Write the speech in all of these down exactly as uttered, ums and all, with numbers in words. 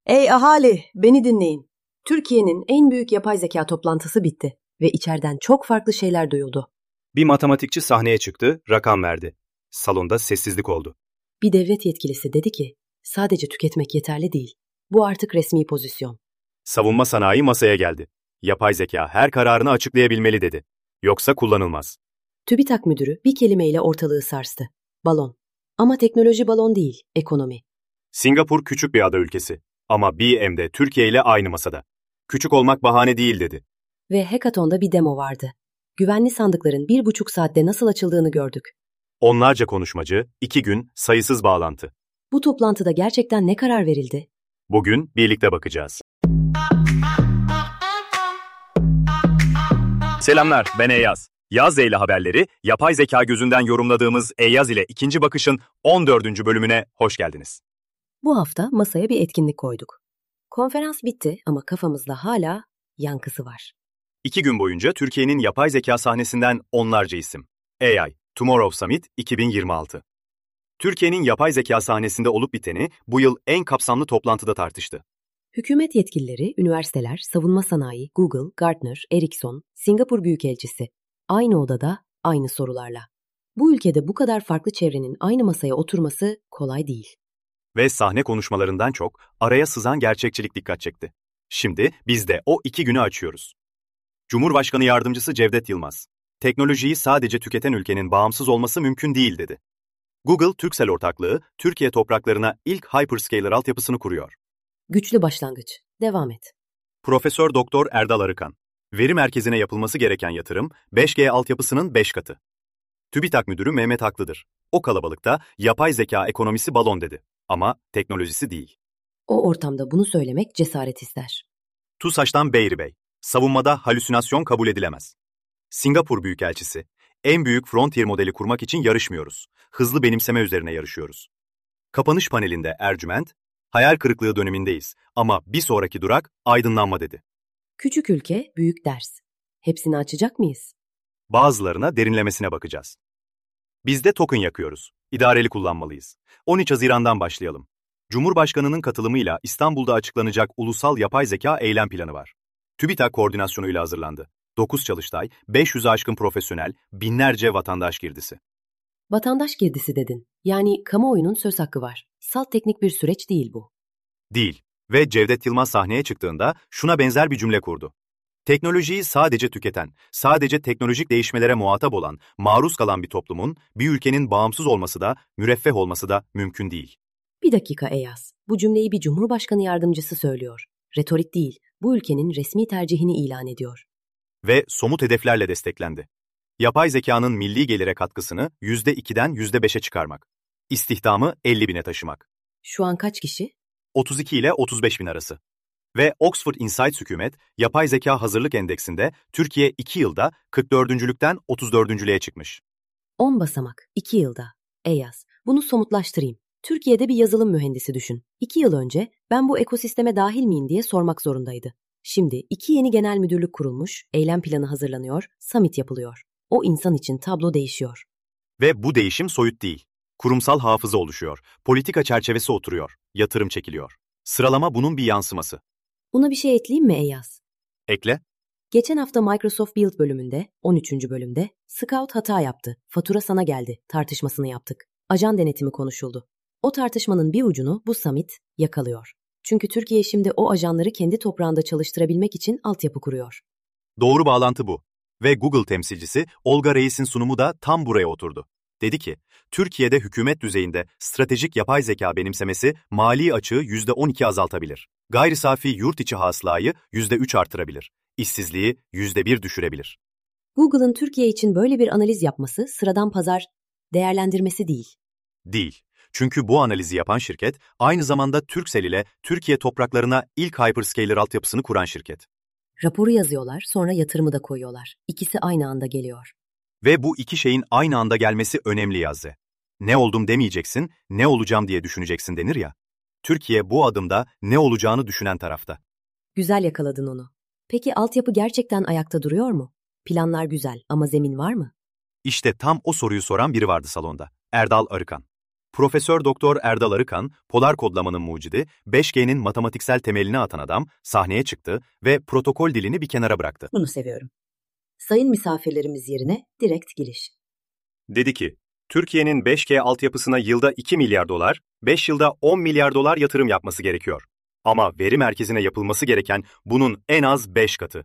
Ey ahali, beni dinleyin. Türkiye'nin en büyük yapay zeka toplantısı bitti ve içeriden çok farklı şeyler duyuldu. Bir matematikçi sahneye çıktı, rakam verdi. Salonda sessizlik oldu. Bir devlet yetkilisi dedi ki, sadece tüketmek yeterli değil. Bu artık resmi pozisyon. Savunma sanayi masaya geldi. Yapay zeka her kararını açıklayabilmeli dedi. Yoksa kullanılmaz. TÜBİTAK müdürü bir kelimeyle ortalığı sarstı. Balon. Ama teknoloji balon değil, ekonomi. Singapur küçük bir ada ülkesi. Ama B M de Türkiye ile aynı masada. Küçük olmak bahane değil dedi. Ve Hackathon'da bir demo vardı. Güvenli sandıkların bir buçuk saatte nasıl açıldığını gördük. Onlarca konuşmacı, iki gün, sayısız bağlantı. Bu toplantıda gerçekten ne karar verildi? Bugün birlikte bakacağız. Selamlar, ben Eyaz. Yaz ile haberleri, yapay zeka gözünden yorumladığımız Eyaz ile ikinci bakışın on dördüncü bölümüne hoş geldiniz. Bu hafta masaya bir etkinlik koyduk. Konferans bitti ama kafamızda hala yankısı var. İki gün boyunca Türkiye'nin yapay zeka sahnesinden onlarca isim. A I, Tomorrow Summit iki bin yirmi altı. Türkiye'nin yapay zeka sahnesinde olup biteni bu yıl en kapsamlı toplantıda tartıştı. Hükümet yetkilileri, üniversiteler, savunma sanayi, Google, Gartner, Ericsson, Singapur Büyükelçisi aynı odada, aynı sorularla. Bu ülkede bu kadar farklı çevrenin aynı masaya oturması kolay değil. Ve sahne konuşmalarından çok araya sızan gerçekçilik dikkat çekti. Şimdi biz de o iki günü açıyoruz. Cumhurbaşkanı Yardımcısı Cevdet Yılmaz, teknolojiyi sadece tüketen ülkenin bağımsız olması mümkün değil dedi. Google, Turkcell ortaklığı, Türkiye topraklarına ilk hyperscaler altyapısını kuruyor. Güçlü başlangıç. Devam et. Profesör Doktor Erdal Arıkan, veri merkezine yapılması gereken yatırım beş G altyapısının beş katı. TÜBİTAK Müdürü Mehmet Haklıdır. O kalabalıkta yapay zeka ekonomisi balon dedi. Ama teknolojisi değil. O ortamda bunu söylemek cesaret ister. TUSAŞ'tan Beyri Bey, savunmada halüsinasyon kabul edilemez. Singapur Büyükelçisi, en büyük frontier modeli kurmak için yarışmıyoruz. Hızlı benimseme üzerine yarışıyoruz. Kapanış panelinde Ercüment, hayal kırıklığı dönemindeyiz ama bir sonraki durak aydınlanma dedi. Küçük ülke, büyük ders. Hepsini açacak mıyız? Bazılarına derinlemesine bakacağız. Biz de token yakıyoruz. İdareli kullanmalıyız. on üç Haziran'dan başlayalım. Cumhurbaşkanının katılımıyla İstanbul'da açıklanacak Ulusal Yapay Zeka Eylem Planı var. TÜBİTAK koordinasyonuyla hazırlandı. dokuz çalıştay, beş yüze aşkın profesyonel, binlerce vatandaş girdisi. Vatandaş girdisi dedin. Yani kamuoyunun söz hakkı var. Salt teknik bir süreç değil bu. Değil. Ve Cevdet Yılmaz sahneye çıktığında şuna benzer bir cümle kurdu. Teknolojiyi sadece tüketen, sadece teknolojik değişmelere muhatap olan, maruz kalan bir toplumun, bir ülkenin bağımsız olması da, müreffeh olması da mümkün değil. Bir dakika Eyas. Bu cümleyi bir cumhurbaşkanı yardımcısı söylüyor. Retorik değil, bu ülkenin resmi tercihini ilan ediyor. Ve somut hedeflerle desteklendi. Yapay zekanın milli gelire katkısını yüzde ikiden yüzde beşe çıkarmak. İstihdamı elli bine taşımak. Şu an kaç kişi? otuz iki ile otuz beş bin arası. Ve Oxford Insights hükümet, Yapay Zeka Hazırlık Endeksinde Türkiye iki yılda kırk dördüncülükten otuz dördüncülüğe çıkmış. on basamak, iki yılda. Eyas, bunu somutlaştırayım. Türkiye'de bir yazılım mühendisi düşün. iki yıl önce ben bu ekosisteme dahil miyim diye sormak zorundaydı. Şimdi iki yeni genel müdürlük kurulmuş, eylem planı hazırlanıyor, summit yapılıyor. O insan için tablo değişiyor. Ve bu değişim soyut değil. Kurumsal hafıza oluşuyor, politika çerçevesi oturuyor, yatırım çekiliyor. Sıralama bunun bir yansıması. Buna bir şey ekleyeyim mi Eyas? Ekle. Geçen hafta Microsoft Build bölümünde, on üçüncü bölümde, Scout hata yaptı, fatura sana geldi tartışmasını yaptık. Ajan denetimi konuşuldu. O tartışmanın bir ucunu bu summit yakalıyor. Çünkü Türkiye şimdi o ajanları kendi toprağında çalıştırabilmek için altyapı kuruyor. Doğru bağlantı bu. Ve Google temsilcisi Olga Reis'in sunumu da tam buraya oturdu. Dedi ki, Türkiye'de hükümet düzeyinde stratejik yapay zeka benimsemesi mali açığı yüzde on iki azaltabilir. Gayri safi yurt içi hasılayı yüzde üç artırabilir. İşsizliği yüzde bir düşürebilir. Google'ın Türkiye için böyle bir analiz yapması sıradan pazar değerlendirmesi değil. Değil. Çünkü bu analizi yapan şirket aynı zamanda Turkcell ile Türkiye topraklarına ilk hyperscaler altyapısını kuran şirket. Raporu yazıyorlar, sonra yatırımı da koyuyorlar. İkisi aynı anda geliyor. Ve bu iki şeyin aynı anda gelmesi önemli Yazze. Ne oldum demeyeceksin, ne olacağım diye düşüneceksin denir ya. Türkiye bu adımda ne olacağını düşünen tarafta. Güzel yakaladın onu. Peki altyapı gerçekten ayakta duruyor mu? Planlar güzel ama zemin var mı? İşte tam o soruyu soran biri vardı salonda. Erdal Arıkan. Profesör Doktor Erdal Arıkan, polar kodlamanın mucidi, beş G'nin matematiksel temelini atan adam, sahneye çıktı ve protokol dilini bir kenara bıraktı. Bunu seviyorum. Sayın misafirlerimiz yerine direkt giriş. Dedi ki, Türkiye'nin beş G altyapısına yılda iki milyar dolar, beş yılda on milyar dolar yatırım yapması gerekiyor. Ama veri merkezine yapılması gereken bunun en az beş katı.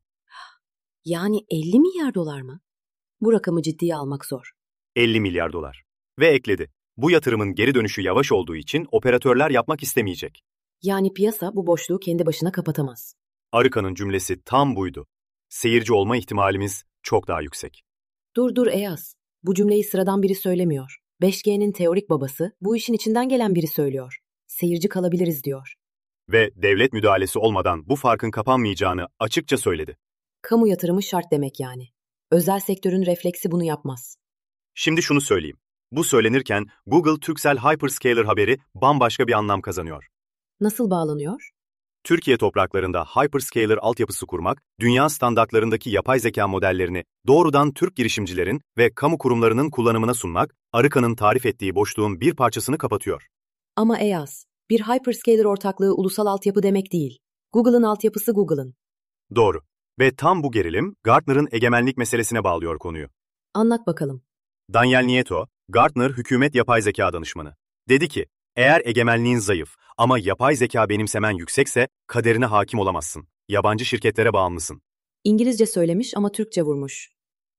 Yani elli milyar dolar mı? Bu rakamı ciddiye almak zor. elli milyar dolar. Ve ekledi. Bu yatırımın geri dönüşü yavaş olduğu için operatörler yapmak istemeyecek. Yani piyasa bu boşluğu kendi başına kapatamaz. Arıkan'ın cümlesi tam buydu. Seyirci olma ihtimalimiz çok daha yüksek. Dur dur Eyaz. Bu cümleyi sıradan biri söylemiyor. beş G'nin teorik babası bu işin içinden gelen biri söylüyor. Seyirci kalabiliriz diyor. Ve devlet müdahalesi olmadan bu farkın kapanmayacağını açıkça söyledi. Kamu yatırımı şart demek yani. Özel sektörün refleksi bunu yapmaz. Şimdi şunu söyleyeyim. Bu söylenirken Google Turkcell Hyperscaler haberi bambaşka bir anlam kazanıyor. Nasıl bağlanıyor? Türkiye topraklarında hyperscaler altyapısı kurmak, dünya standartlarındaki yapay zeka modellerini doğrudan Türk girişimcilerin ve kamu kurumlarının kullanımına sunmak, Arıkan'ın tarif ettiği boşluğun bir parçasını kapatıyor. Ama Eyaz, bir hyperscaler ortaklığı ulusal altyapı demek değil. Google'ın altyapısı Google'ın. Doğru. Ve tam bu gerilim, Gartner'ın egemenlik meselesine bağlıyor konuyu. Anlat bakalım. Daniel Nieto, Gartner hükümet yapay zeka danışmanı. Dedi ki, eğer egemenliğin zayıf ama yapay zeka benimsemen yüksekse kaderine hakim olamazsın. Yabancı şirketlere bağımlısın. İngilizce söylemiş ama Türkçe vurmuş.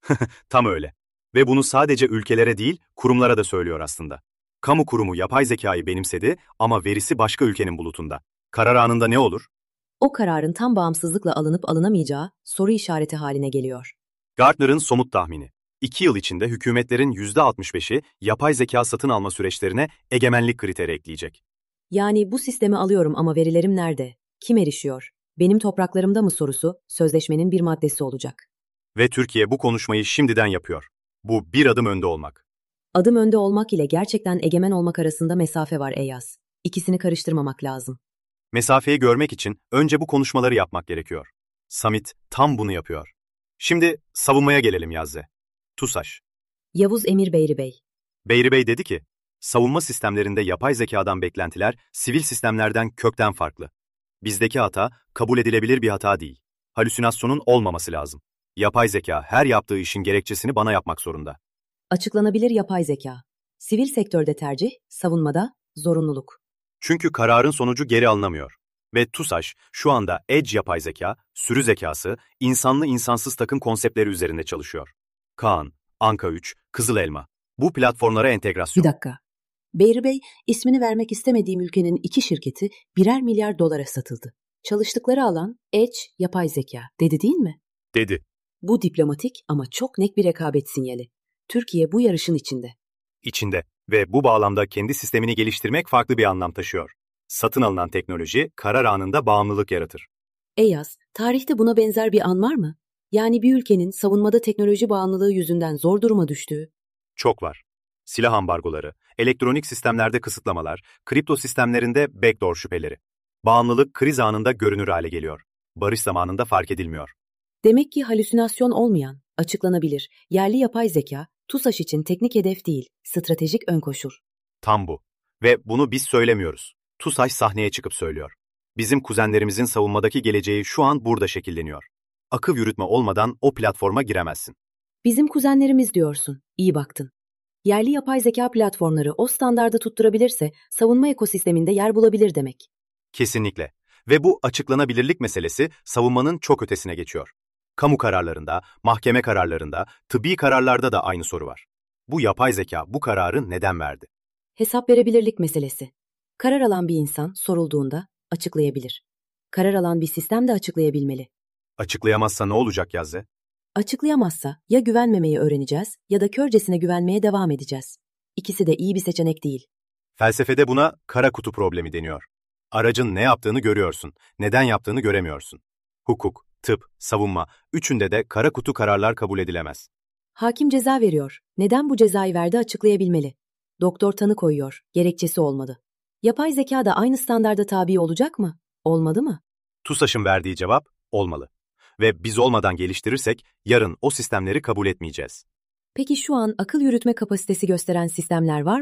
Tam öyle. Ve bunu sadece ülkelere değil, kurumlara da söylüyor aslında. Kamu kurumu yapay zekayı benimsedi ama verisi başka ülkenin bulutunda. Karar anında ne olur? O kararın tam bağımsızlıkla alınıp alınamayacağı soru işareti haline geliyor. Gartner'ın somut tahmini. İki yıl içinde hükümetlerin yüzde altmış beşi yapay zeka satın alma süreçlerine egemenlik kriteri ekleyecek. Yani bu sistemi alıyorum ama verilerim nerede? Kim erişiyor? Benim topraklarımda mı sorusu sözleşmenin bir maddesi olacak. Ve Türkiye bu konuşmayı şimdiden yapıyor. Bu bir adım önde olmak. Adım önde olmak ile gerçekten egemen olmak arasında mesafe var Eyas. İkisini karıştırmamak lazım. Mesafeyi görmek için önce bu konuşmaları yapmak gerekiyor. Summit tam bunu yapıyor. Şimdi savunmaya gelelim Yazze. TUSAŞ. Yavuz Emir Beyri Bey. Beyri Bey dedi ki, savunma sistemlerinde yapay zekadan beklentiler sivil sistemlerden kökten farklı. Bizdeki hata kabul edilebilir bir hata değil. Halüsinasyonun olmaması lazım. Yapay zeka her yaptığı işin gerekçesini bana yapmak zorunda. Açıklanabilir yapay zeka. Sivil sektörde tercih, savunmada zorunluluk. Çünkü kararın sonucu geri alınamıyor. Ve TUSAŞ şu anda edge yapay zeka, sürü zekası, insanlı insansız takım konseptleri üzerinde çalışıyor. Kaan, Anka üç, Kızıl Elma. Bu platformlara entegrasyon. Bir dakika. Beyri Bey, ismini vermek istemediğim ülkenin iki şirketi birer milyar dolara satıldı. Çalıştıkları alan Edge yapay zeka dedi değil mi? Dedi. Bu diplomatik ama çok net bir rekabet sinyali. Türkiye bu yarışın içinde. İçinde ve bu bağlamda kendi sistemini geliştirmek farklı bir anlam taşıyor. Satın alınan teknoloji karar anında bağımlılık yaratır. Eyas, tarihte buna benzer bir an var mı? Yani bir ülkenin savunmada teknoloji bağımlılığı yüzünden zor duruma düştüğü. Çok var. Silah ambargoları, elektronik sistemlerde kısıtlamalar, kripto sistemlerinde backdoor şüpheleri. Bağımlılık kriz anında görünür hale geliyor. Barış zamanında fark edilmiyor. Demek ki halüsinasyon olmayan, açıklanabilir, yerli yapay zeka, TUSAŞ için teknik hedef değil, stratejik ön koşul. Tam bu. Ve bunu biz söylemiyoruz. TUSAŞ sahneye çıkıp söylüyor. Bizim kuzenlerimizin savunmadaki geleceği şu an burada şekilleniyor. Akıl yürütme olmadan o platforma giremezsin. Bizim kuzenlerimiz diyorsun, iyi baktın. Yerli yapay zeka platformları o standarda tutturabilirse savunma ekosisteminde yer bulabilir demek. Kesinlikle. Ve bu açıklanabilirlik meselesi savunmanın çok ötesine geçiyor. Kamu kararlarında, mahkeme kararlarında, tıbbi kararlarda da aynı soru var. Bu yapay zeka bu kararı neden verdi? Hesap verebilirlik meselesi. Karar alan bir insan sorulduğunda açıklayabilir. Karar alan bir sistem de açıklayabilmeli. Açıklayamazsa ne olacak Yazze? Açıklayamazsa ya güvenmemeyi öğreneceğiz ya da körcesine güvenmeye devam edeceğiz. İkisi de iyi bir seçenek değil. Felsefede buna kara kutu problemi deniyor. Aracın ne yaptığını görüyorsun, neden yaptığını göremiyorsun. Hukuk, tıp, savunma, üçünde de kara kutu kararlar kabul edilemez. Hakim ceza veriyor. Neden bu cezayı verdi açıklayabilmeli. Doktor tanı koyuyor. Gerekçesi olmadı. Yapay zeka da aynı standarda tabi olacak mı? Olmadı mı? TUSAŞ'ın verdiği cevap olmalı. Ve biz olmadan geliştirirsek yarın o sistemleri kabul etmeyeceğiz. Peki şu an akıl yürütme kapasitesi gösteren sistemler var mı?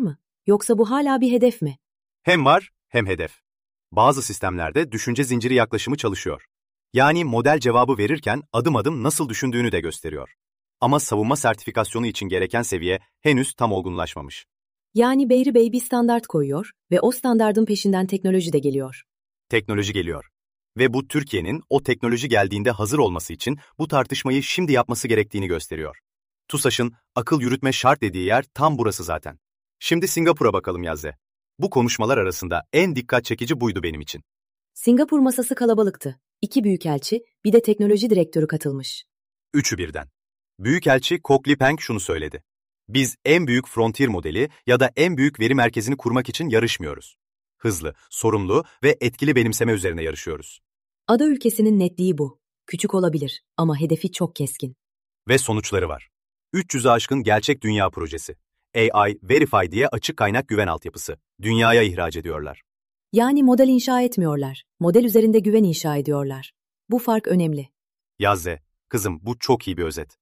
Yoksa bu hala bir hedef mi? Hem var hem hedef. Bazı sistemlerde düşünce zinciri yaklaşımı çalışıyor. Yani model cevabı verirken adım adım nasıl düşündüğünü de gösteriyor. Ama savunma sertifikasyonu için gereken seviye henüz tam olgunlaşmamış. Yani Beyri Bey bir standart koyuyor ve o standardın peşinden teknoloji de geliyor. Teknoloji geliyor. Ve bu Türkiye'nin o teknoloji geldiğinde hazır olması için bu tartışmayı şimdi yapması gerektiğini gösteriyor. TUSAŞ'ın akıl yürütme şart dediği yer tam burası zaten. Şimdi Singapur'a bakalım Yazze. Bu konuşmalar arasında en dikkat çekici buydu benim için. Singapur masası kalabalıktı. İki büyükelçi, bir de teknoloji direktörü katılmış. Üçü birden. Büyükelçi Kok Li Peng şunu söyledi. Biz en büyük frontier modeli ya da en büyük veri merkezini kurmak için yarışmıyoruz. Hızlı, sorumlu ve etkili benimseme üzerine yarışıyoruz. Ada ülkesinin netliği bu. Küçük olabilir ama hedefi çok keskin. Ve sonuçları var. üç yüze aşkın gerçek dünya projesi. A I, Verify diye açık kaynak güven altyapısı. Dünyaya ihraç ediyorlar. Yani model inşa etmiyorlar. Model üzerinde güven inşa ediyorlar. Bu fark önemli. Yazze, kızım bu çok iyi bir özet.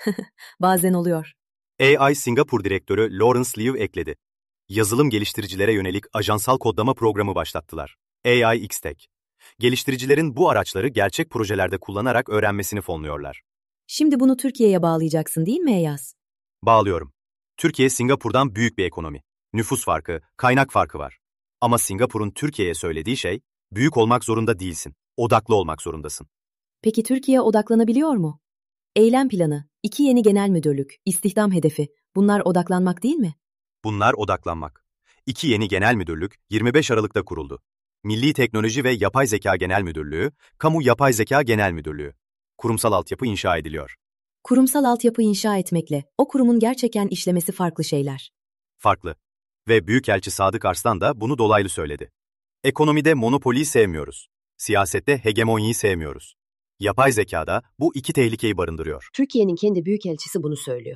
Bazen oluyor. A I Singapur direktörü Lawrence Liu ekledi. Yazılım geliştiricilere yönelik ajansal kodlama programı başlattılar. A I X-Tech. Geliştiricilerin bu araçları gerçek projelerde kullanarak öğrenmesini fonluyorlar. Şimdi bunu Türkiye'ye bağlayacaksın değil mi Eyas? Bağlıyorum. Türkiye Singapur'dan büyük bir ekonomi. Nüfus farkı, kaynak farkı var. Ama Singapur'un Türkiye'ye söylediği şey, büyük olmak zorunda değilsin, odaklı olmak zorundasın. Peki Türkiye odaklanabiliyor mu? Eylem planı, iki yeni genel müdürlük, istihdam hedefi, bunlar odaklanmak değil mi? Bunlar odaklanmak. İki yeni genel müdürlük yirmi beş Aralık'ta kuruldu. Milli Teknoloji ve Yapay Zeka Genel Müdürlüğü, Kamu Yapay Zeka Genel Müdürlüğü. Kurumsal altyapı inşa ediliyor. Kurumsal altyapı inşa etmekle o kurumun gerçekten işlemesi farklı şeyler. Farklı. Ve Büyükelçi Sadık Arslan da bunu dolaylı söyledi. Ekonomide monopoliyi sevmiyoruz. Siyasette hegemonyayı sevmiyoruz. Yapay zekada bu iki tehlikeyi barındırıyor. Türkiye'nin kendi büyükelçisi bunu söylüyor.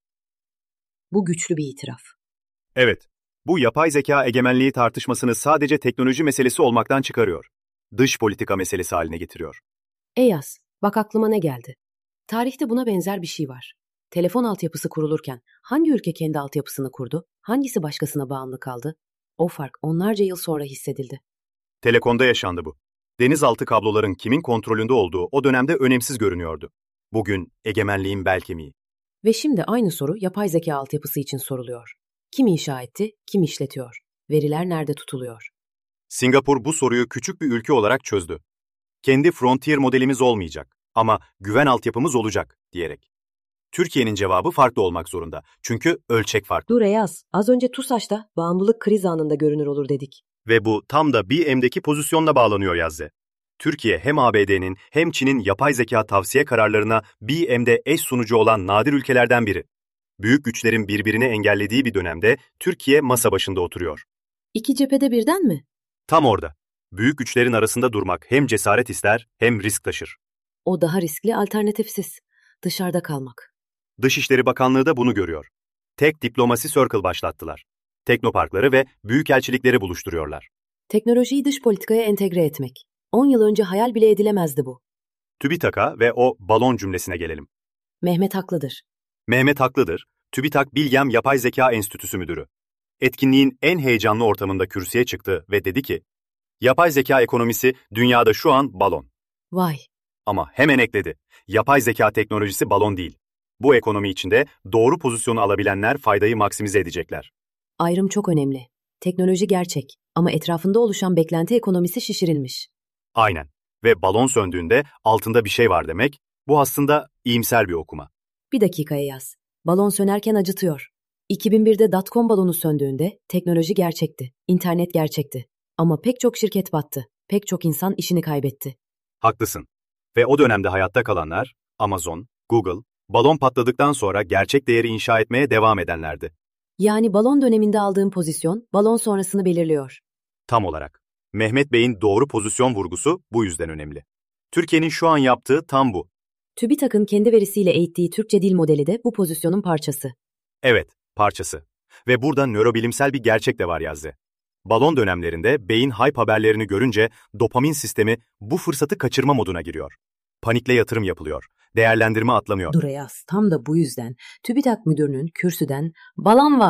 Bu güçlü bir itiraf. Evet, bu yapay zeka egemenliği tartışmasını sadece teknoloji meselesi olmaktan çıkarıyor. Dış politika meselesi haline getiriyor. Eyas, bak aklıma ne geldi. Tarihte buna benzer bir şey var. Telefon altyapısı kurulurken hangi ülke kendi altyapısını kurdu, hangisi başkasına bağımlı kaldı? O fark onlarca yıl sonra hissedildi. Telekom'da yaşandı bu. Denizaltı kabloların kimin kontrolünde olduğu o dönemde önemsiz görünüyordu. Bugün egemenliğin bel kemiği. Ve şimdi aynı soru yapay zeka altyapısı için soruluyor. Kim inşa etti, kim işletiyor? Veriler nerede tutuluyor? Singapur bu soruyu küçük bir ülke olarak çözdü. Kendi frontier modelimiz olmayacak ama güven altyapımız olacak diyerek. Türkiye'nin cevabı farklı olmak zorunda. Çünkü ölçek farklı. Dur Eyas, az önce TUSAŞ'ta bağımlılık kriz anında görünür olur dedik. Ve bu tam da B M'deki pozisyonla bağlanıyor Yazze. Türkiye hem A B D'nin hem Çin'in yapay zeka tavsiye kararlarına B M'de eş sunucu olan nadir ülkelerden biri. Büyük güçlerin birbirini engellediği bir dönemde Türkiye masa başında oturuyor. İki cephede birden mi? Tam orada. Büyük güçlerin arasında durmak hem cesaret ister hem risk taşır. O daha riskli, alternatifsiz. Dışarıda kalmak. Dışişleri Bakanlığı da bunu görüyor. Tek Diplomasi Circle başlattılar. Teknoparkları ve büyükelçilikleri buluşturuyorlar. Teknolojiyi dış politikaya entegre etmek. On yıl önce hayal bile edilemezdi bu. TÜBİTAK'a ve o balon cümlesine gelelim. Mehmet haklıdır. Mehmet haklıdır, TÜBİTAK Bilgem Yapay Zeka Enstitüsü Müdürü. Etkinliğin en heyecanlı ortamında kürsüye çıktı ve dedi ki, yapay zeka ekonomisi dünyada şu an balon. Vay. Ama hemen ekledi, yapay zeka teknolojisi balon değil. Bu ekonomi içinde doğru pozisyonu alabilenler faydayı maksimize edecekler. Ayrım çok önemli. Teknoloji gerçek ama etrafında oluşan beklenti ekonomisi şişirilmiş. Aynen. Ve balon söndüğünde altında bir şey var demek, bu aslında iyimser bir okuma. Bir dakikaya yaz. Balon sönerken acıtıyor. iki bin birde dot-com balonu söndüğünde teknoloji gerçekti, internet gerçekti. Ama pek çok şirket battı, pek çok insan işini kaybetti. Haklısın. Ve o dönemde hayatta kalanlar, Amazon, Google, balon patladıktan sonra gerçek değeri inşa etmeye devam edenlerdi. Yani balon döneminde aldığın pozisyon, balon sonrasını belirliyor. Tam olarak. Mehmet Bey'in doğru pozisyon vurgusu bu yüzden önemli. Türkiye'nin şu an yaptığı tam bu. TÜBİTAK'ın kendi verisiyle eğittiği Türkçe dil modeli de bu pozisyonun parçası. Evet, parçası. Ve burada nörobilimsel bir gerçek de var Yazze. Balon dönemlerinde beyin hype haberlerini görünce dopamin sistemi bu fırsatı kaçırma moduna giriyor. Panikle yatırım yapılıyor. Değerlendirme atlanıyor. Dur Eyas, tam da bu yüzden TÜBİTAK müdürünün kürsüden "Balon var"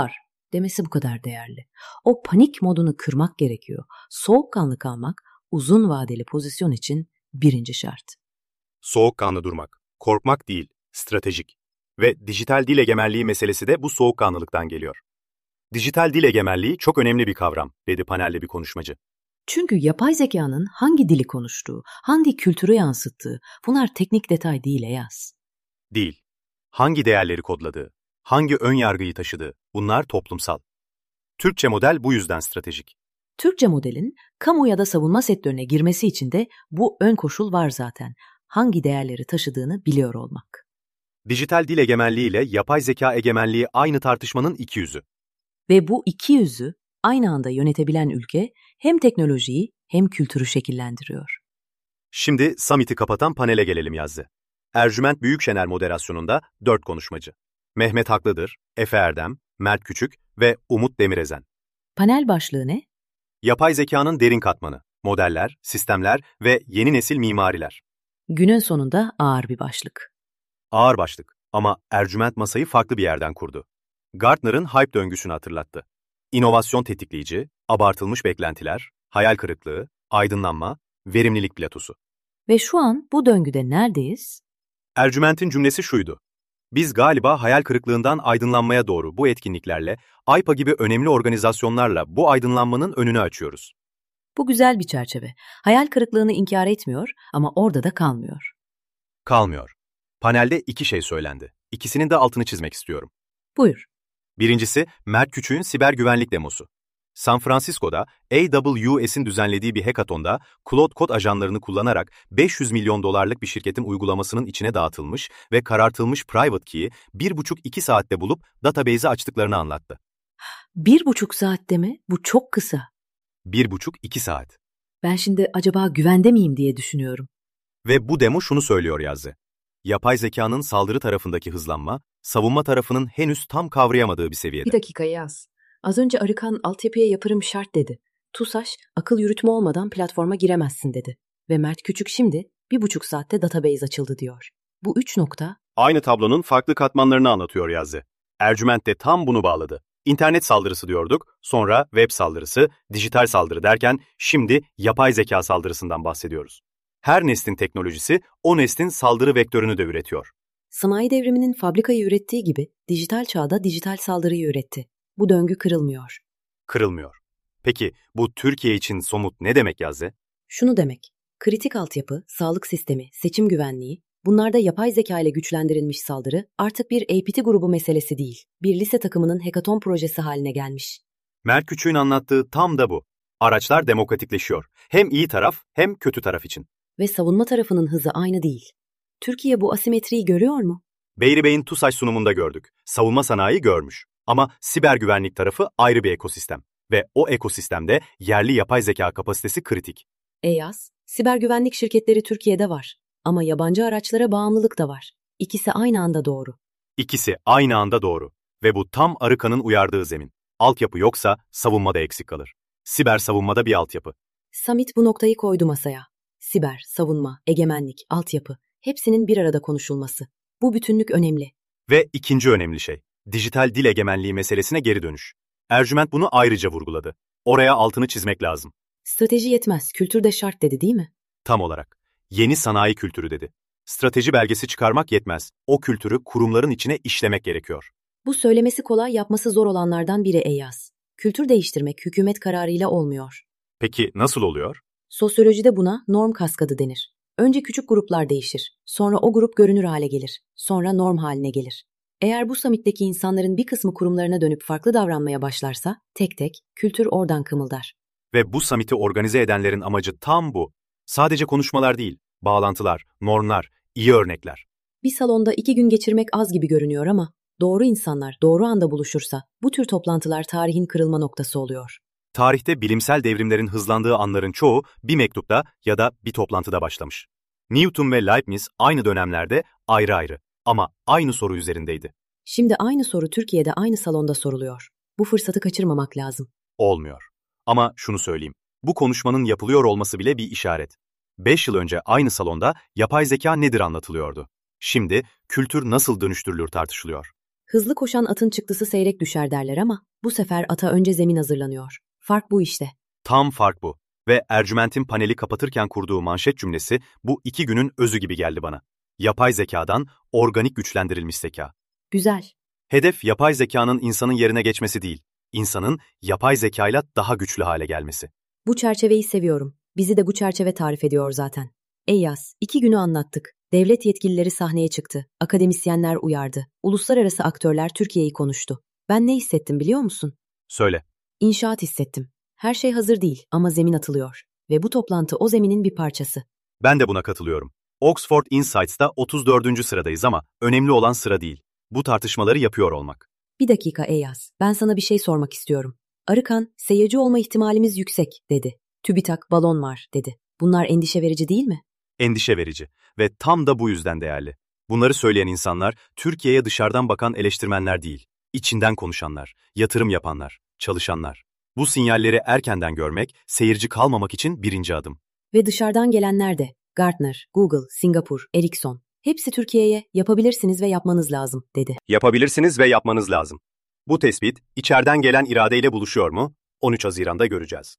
demesi bu kadar değerli. O panik modunu kırmak gerekiyor. Soğukkanlı kalmak uzun vadeli pozisyon için birinci şart. Soğukkanlı durmak, korkmak değil, stratejik. Ve dijital dil egemenliği meselesi de bu soğukkanlılıktan geliyor. Dijital dil egemenliği çok önemli bir kavram, dedi panelde bir konuşmacı. Çünkü yapay zekanın hangi dili konuştuğu, hangi kültürü yansıttığı, bunlar teknik detay değil Eyas. Değil. Hangi değerleri kodladığı, hangi ön yargıyı taşıdığı, bunlar toplumsal. Türkçe model bu yüzden stratejik. Türkçe modelin kamu ya da savunma sektörüne girmesi için de bu ön koşul var zaten. Hangi değerleri taşıdığını biliyor olmak. Dijital dil egemenliği ile yapay zeka egemenliği aynı tartışmanın iki yüzü. Ve bu iki yüzü aynı anda yönetebilen ülke hem teknolojiyi hem kültürü şekillendiriyor. Şimdi summit'i kapatan panele gelelim Yazdı. Ercüment Büyükşener moderasyonunda dört konuşmacı. Mehmet Haklıdır, Efe Erdem, Mert Küçük ve Umut Demirezen. Panel başlığı ne? Yapay zekanın derin katmanı, modeller, sistemler ve yeni nesil mimariler. Günün sonunda ağır bir başlık. Ağır başlık ama Ercüment masayı farklı bir yerden kurdu. Gartner'ın hype döngüsünü hatırlattı. İnovasyon tetikleyici, abartılmış beklentiler, hayal kırıklığı, aydınlanma, verimlilik platosu. Ve şu an bu döngüde neredeyiz? Ercüment'in cümlesi şuydu. Biz galiba hayal kırıklığından aydınlanmaya doğru bu etkinliklerle, A Y P A gibi önemli organizasyonlarla bu aydınlanmanın önünü açıyoruz. Bu güzel bir çerçeve. Hayal kırıklığını inkar etmiyor ama orada da kalmıyor. Kalmıyor. Panelde iki şey söylendi. İkisinin de altını çizmek istiyorum. Buyur. Birincisi, Mert Küçük'ün siber güvenlik demosu. San Francisco'da A W S'in düzenlediği bir hackathon'da Claude kod ajanlarını kullanarak beş yüz milyon dolarlık bir şirketin uygulamasının içine dağıtılmış ve karartılmış private key'i bir buçuk iki saatte bulup database'i açtıklarını anlattı. Bir buçuk saatte mi? Bu çok kısa. Bir buçuk iki saat. Ben şimdi acaba güvende miyim diye düşünüyorum. Ve bu demo şunu söylüyor Yazdı. Yapay zekanın saldırı tarafındaki hızlanma, savunma tarafının henüz tam kavrayamadığı bir seviyede. Bir dakika Yaz. Az önce Arıkan altyapıya yatırım şart dedi. TUSAŞ akıl yürütme olmadan platforma giremezsin dedi. Ve Mert Küçük şimdi bir buçuk saatte database açıldı diyor. Bu üç nokta... Aynı tablonun farklı katmanlarını anlatıyor Yazdı. Ercüment de tam bunu bağladı. İnternet saldırısı diyorduk, sonra web saldırısı, dijital saldırı derken şimdi yapay zeka saldırısından bahsediyoruz. Her neslin teknolojisi o neslin saldırı vektörünü de üretiyor. Sanayi devriminin fabrikayı ürettiği gibi dijital çağda dijital saldırıyı üretti. Bu döngü kırılmıyor. Kırılmıyor. Peki bu Türkiye için somut ne demek Yazdı? Şunu demek, kritik altyapı, sağlık sistemi, seçim güvenliği, bunlarda yapay zeka ile güçlendirilmiş saldırı artık bir A P T grubu meselesi değil, bir lise takımının hackathon projesi haline gelmiş. Mert Küçük'ün anlattığı tam da bu. Araçlar demokratikleşiyor. Hem iyi taraf hem kötü taraf için. Ve savunma tarafının hızı aynı değil. Türkiye bu asimetriyi görüyor mu? Beyri Bey'in TUSAŞ sunumunda gördük. Savunma sanayi görmüş. Ama siber güvenlik tarafı ayrı bir ekosistem. Ve o ekosistemde yerli yapay zeka kapasitesi kritik. EYAS, siber güvenlik şirketleri Türkiye'de var. Ama yabancı araçlara bağımlılık da var. İkisi aynı anda doğru. İkisi aynı anda doğru. Ve bu tam Arıkan'ın uyardığı zemin. Altyapı yoksa savunmada eksik kalır. Siber savunmada bir altyapı. Summit bu noktayı koydu masaya. Siber, savunma, egemenlik, altyapı, hepsinin bir arada konuşulması. Bu bütünlük önemli. Ve ikinci önemli şey, dijital dil egemenliği meselesine geri dönüş. Ercüment bunu ayrıca vurguladı. Oraya altını çizmek lazım. Strateji yetmez, kültür de şart dedi değil mi? Tam olarak. Yeni sanayi kültürü dedi. Strateji belgesi çıkarmak yetmez. O kültürü kurumların içine işlemek gerekiyor. Bu söylemesi kolay, yapması zor olanlardan biri EYAS. Kültür değiştirmek hükümet kararıyla olmuyor. Peki nasıl oluyor? Sosyolojide buna norm kaskadı denir. Önce küçük gruplar değişir. Sonra o grup görünür hale gelir. Sonra norm haline gelir. Eğer bu summitteki insanların bir kısmı kurumlarına dönüp farklı davranmaya başlarsa, tek tek, kültür oradan kımıldar. Ve bu summiti organize edenlerin amacı tam bu. Sadece konuşmalar değil, bağlantılar, normlar, iyi örnekler. Bir salonda iki gün geçirmek az gibi görünüyor ama, doğru insanlar doğru anda buluşursa, bu tür toplantılar tarihin kırılma noktası oluyor. Tarihte bilimsel devrimlerin hızlandığı anların çoğu bir mektupta ya da bir toplantıda başlamış. Newton ve Leibniz aynı dönemlerde ayrı ayrı ama aynı soru üzerindeydi. Şimdi aynı soru Türkiye'de aynı salonda soruluyor. Bu fırsatı kaçırmamak lazım. Olmuyor. Ama şunu söyleyeyim, bu konuşmanın yapılıyor olması bile bir işaret. Beş yıl önce aynı salonda yapay zeka nedir anlatılıyordu. Şimdi kültür nasıl dönüştürülür tartışılıyor. Hızlı koşan atın çıktısı seyrek düşer derler ama bu sefer ata önce zemin hazırlanıyor. Fark bu işte. Tam fark bu. Ve Ercüment'in paneli kapatırken kurduğu manşet cümlesi bu iki günün özü gibi geldi bana. Yapay zekadan organik güçlendirilmiş zeka. Güzel. Hedef yapay zekanın insanın yerine geçmesi değil, insanın yapay zekayla daha güçlü hale gelmesi. Bu çerçeveyi seviyorum. Bizi de bu çerçeve tarif ediyor zaten. Eyyaz, iki günü anlattık. Devlet yetkilileri sahneye çıktı. Akademisyenler uyardı. Uluslararası aktörler Türkiye'yi konuştu. Ben ne hissettim biliyor musun? Söyle. İnşaat hissettim. Her şey hazır değil ama zemin atılıyor. Ve bu toplantı o zeminin bir parçası. Ben de buna katılıyorum. Oxford Insights'ta otuz dördüncü sıradayız ama önemli olan sıra değil. Bu tartışmaları yapıyor olmak. Bir dakika Eyyaz, ben sana bir şey sormak istiyorum. Arıkan, seyirci olma ihtimalimiz yüksek, dedi. TÜBİTAK, balon var, dedi. Bunlar endişe verici değil mi? Endişe verici ve tam da bu yüzden değerli. Bunları söyleyen insanlar Türkiye'ye dışarıdan bakan eleştirmenler değil, içinden konuşanlar, yatırım yapanlar, çalışanlar. Bu sinyalleri erkenden görmek, seyirci kalmamak için birinci adım. Ve dışarıdan gelenler de, Gartner, Google, Singapur, Ericsson, hepsi Türkiye'ye yapabilirsiniz ve yapmanız lazım, dedi. Yapabilirsiniz ve yapmanız lazım. Bu tespit, içeriden gelen iradeyle buluşuyor mu? on üç Haziran'da göreceğiz.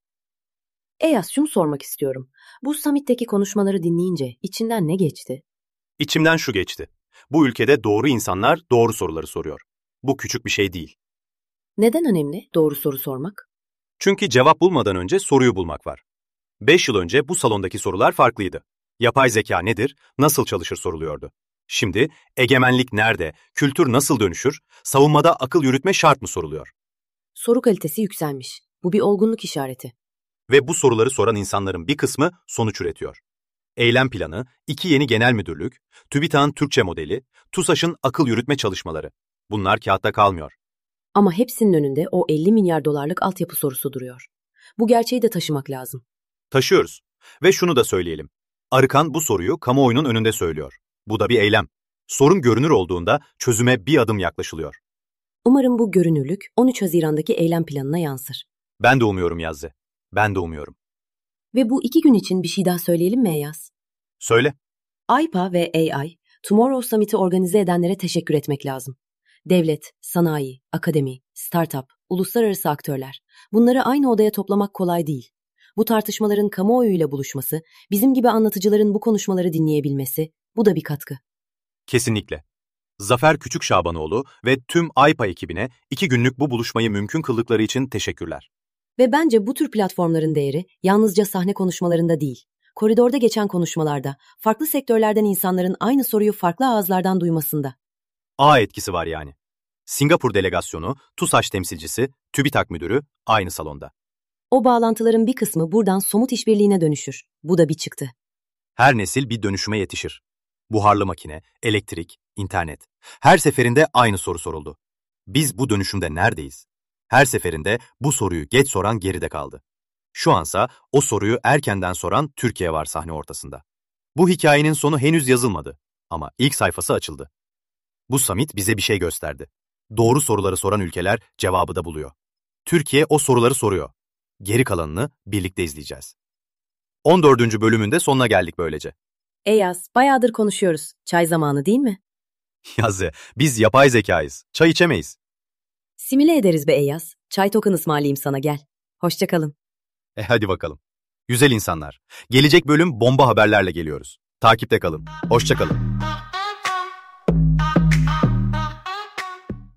Eyyaz, şunu sormak istiyorum. Bu summit'teki konuşmaları dinleyince içinden ne geçti? İçimden şu geçti. Bu ülkede doğru insanlar doğru soruları soruyor. Bu küçük bir şey değil. Neden önemli doğru soru sormak? Çünkü cevap bulmadan önce soruyu bulmak var. Beş yıl önce bu salondaki sorular farklıydı. Yapay zeka nedir, nasıl çalışır soruluyordu. Şimdi egemenlik nerede, kültür nasıl dönüşür, savunmada akıl yürütme şart mı soruluyor. Soru kalitesi yükselmiş. Bu bir olgunluk işareti. Ve bu soruları soran insanların bir kısmı sonuç üretiyor. Eylem planı, iki yeni genel müdürlük, TÜBİTAK'ın Türkçe modeli, TUSAŞ'ın akıl yürütme çalışmaları. Bunlar kağıtta kalmıyor. Ama hepsinin önünde o elli milyar dolarlık altyapı sorusu duruyor. Bu gerçeği de taşımak lazım. Taşıyoruz. Ve şunu da söyleyelim. Arıkan bu soruyu kamuoyunun önünde söylüyor. Bu da bir eylem. Sorun görünür olduğunda çözüme bir adım yaklaşılıyor. Umarım bu görünürlük on üç Haziran'daki eylem planına yansır. Ben de umuyorum Yazdı. Ben de umuyorum. Ve bu iki gün için bir şey daha söyleyelim mi Eyyaz? Söyle. AYPA ve A I, Tomorrow Summit'i organize edenlere teşekkür etmek lazım. Devlet, sanayi, akademi, startup, uluslararası aktörler. Bunları aynı odaya toplamak kolay değil. Bu tartışmaların kamuoyuyla buluşması, bizim gibi anlatıcıların bu konuşmaları dinleyebilmesi, bu da bir katkı. Kesinlikle. Zafer Küçükşabanoğlu ve tüm AYPA ekibine iki günlük bu buluşmayı mümkün kıldıkları için teşekkürler. Ve bence bu tür platformların değeri yalnızca sahne konuşmalarında değil, koridorda geçen konuşmalarda, farklı sektörlerden insanların aynı soruyu farklı ağızlardan duymasında. A etkisi var yani. Singapur delegasyonu, TUSAŞ temsilcisi, TÜBİTAK müdürü aynı salonda. O bağlantıların bir kısmı buradan somut işbirliğine dönüşür. Bu da bir çıktı. Her nesil bir dönüşüme yetişir. Buharlı makine, elektrik, internet. Her seferinde aynı soru soruldu. Biz bu dönüşümde neredeyiz? Her seferinde bu soruyu geç soran geride kaldı. Şu ansa o soruyu erkenden soran Türkiye var sahne ortasında. Bu hikayenin sonu henüz yazılmadı ama ilk sayfası açıldı. Bu summit bize bir şey gösterdi. Doğru soruları soran ülkeler cevabı da buluyor. Türkiye o soruları soruyor. Geri kalanını birlikte izleyeceğiz. on dördüncü bölümünde sonuna geldik böylece. Eyyaz, bayağıdır konuşuyoruz. Çay zamanı değil mi? Yazı, biz yapay zekayız. Çay içemeyiz. Simüle ederiz be Eyyaz. Çay token ısmarlayayım sana, gel. Hoşça kalın. E hadi bakalım. Güzel insanlar. Gelecek bölüm bomba haberlerle geliyoruz. Takipte kalın. Hoşça kalın.